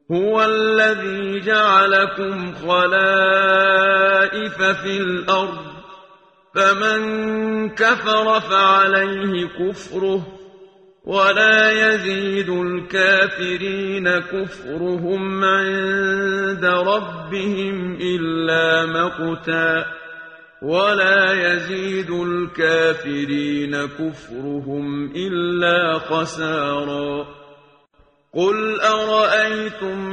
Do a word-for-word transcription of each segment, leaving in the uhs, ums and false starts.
هو الذي جعلكم خلائف في الأرض فمن كفر فعليه كفره ولا يزيد الكافرين كفرهم عند ربهم إلا مقتا ولا يزيد الكافرين كفرهم إلا خسارا قل أرأيتم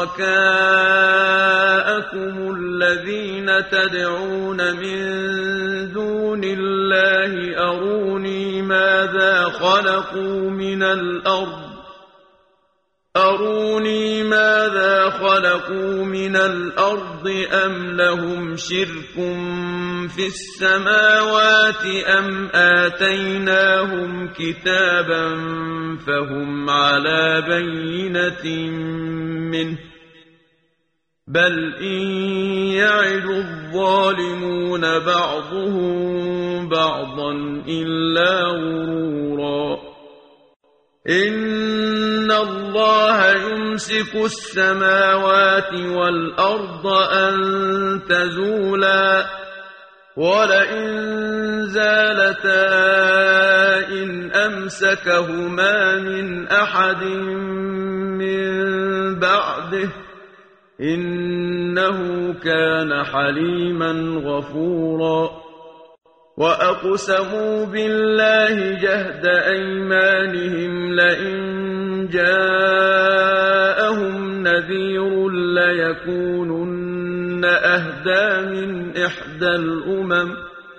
شركاءكم الذين تدعون من دون الله أروني ماذا خلقوا من الأرض أروني ماذا خلقوا من الأرض أم لهم شرك في السماوات أم آتيناهم كتابا فهم على بينة منه بل إن يعد الظالمون بعضهم بعضا إلا غرورا إن الله يمسك السماوات والأرض أن تزولا ولئن زالتا إن أمسكهما من أحد من بعده إنه كان حليما غفورا وأقسموا بالله جهد أيمانهم لئن جاءهم نذير ليكونن أهدى من إحدى الأمم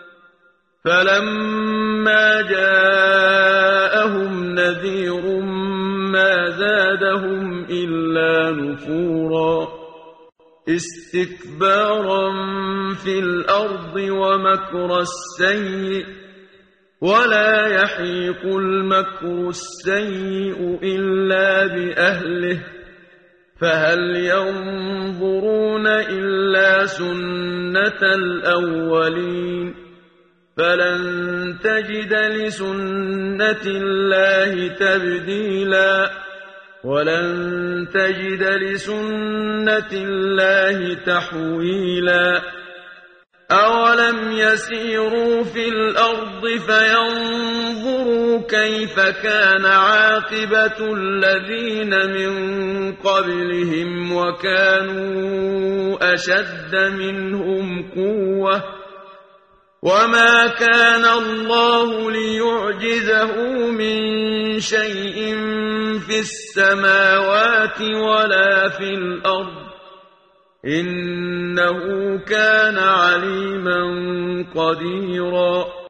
فلما جاءهم نذير ما زادهم إلا نفورا استكبارا في الأرض ومكر السيء ولا يحيق المكر السيء إلا بأهله فهل ينظرون إلا سنة الأولين فلن تجد لسنة الله تبديلا ولن تجد لسنة الله تحويلا أولم يسيروا في الأرض فينظروا كيف كان عاقبة الذين من قبلهم وكانوا أشد منهم قوة وما كان الله ليعجزه من شيء في السماوات ولا في الأرض إنه كان عليما قديرا